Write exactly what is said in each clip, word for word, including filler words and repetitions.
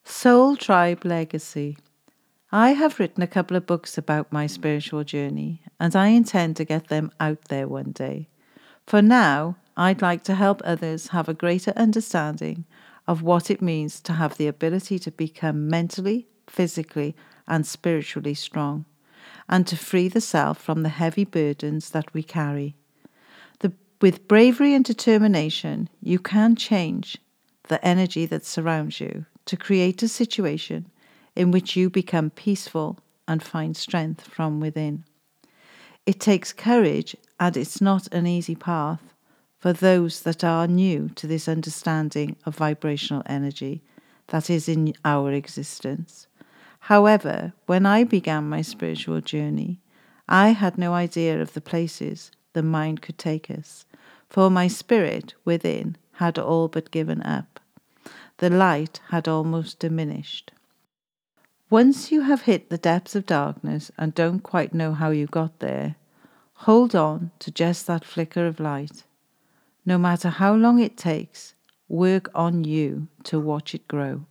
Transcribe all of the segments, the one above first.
Soul Tribe Legacy. I have written a couple of books about my spiritual journey, and I intend to get them out there one day. For now, I'd like to help others have a greater understanding of what it means to have the ability to become mentally, physically, and spiritually strong, and to free the self from the heavy burdens that we carry. The, with bravery and determination, you can change the energy that surrounds you to create a situation in which you become peaceful and find strength from within. It takes courage, and it's not an easy path for those that are new to this understanding of vibrational energy that is in our existence. However, when I began my spiritual journey, I had no idea of the places the mind could take us, for my spirit within had all but given up. The light had almost diminished. Once you have hit the depths of darkness and don't quite know how you got there, hold on to just that flicker of light. No matter how long it takes, work on you to watch it grow.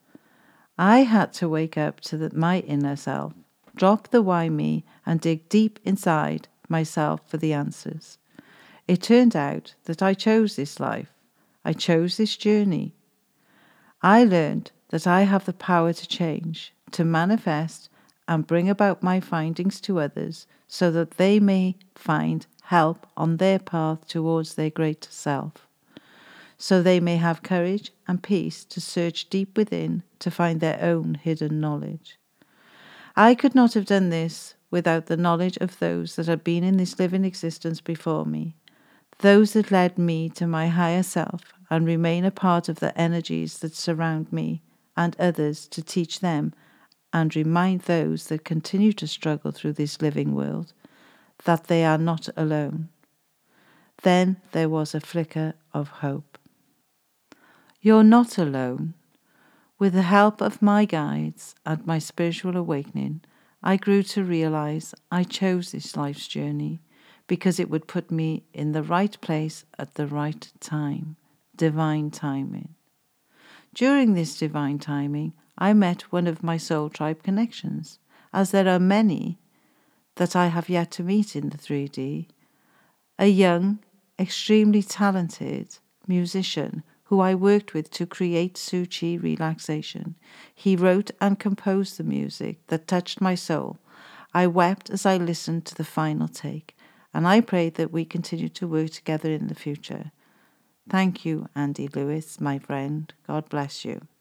I had to wake up to the, my inner self, drop the why me, and dig deep inside myself for the answers. It turned out that I chose this life. I chose this journey. I learned that I have the power to change, to manifest, and bring about my findings to others so that they may find help on their path towards their greater self, so they may have courage and peace to search deep within to find their own hidden knowledge. I could not have done this without the knowledge of those that had been in this living existence before me, those that led me to my higher self and remain a part of the energies that surround me and others to teach them and remind those that continue to struggle through this living world that they are not alone. Then there was a flicker of hope. You're not alone. With the help of my guides and my spiritual awakening, I grew to realize I chose this life's journey because it would put me in the right place at the right time, divine timing. During this divine timing, I met one of my soul tribe connections, as there are many that I have yet to meet in the three D, a young, extremely talented musician who I worked with to create Tzu Chi Relaxation. He wrote and composed the music that touched my soul. I wept as I listened to the final take, and I prayed that we continue to work together in the future. Thank you, Andy Lewis, my friend. God bless you.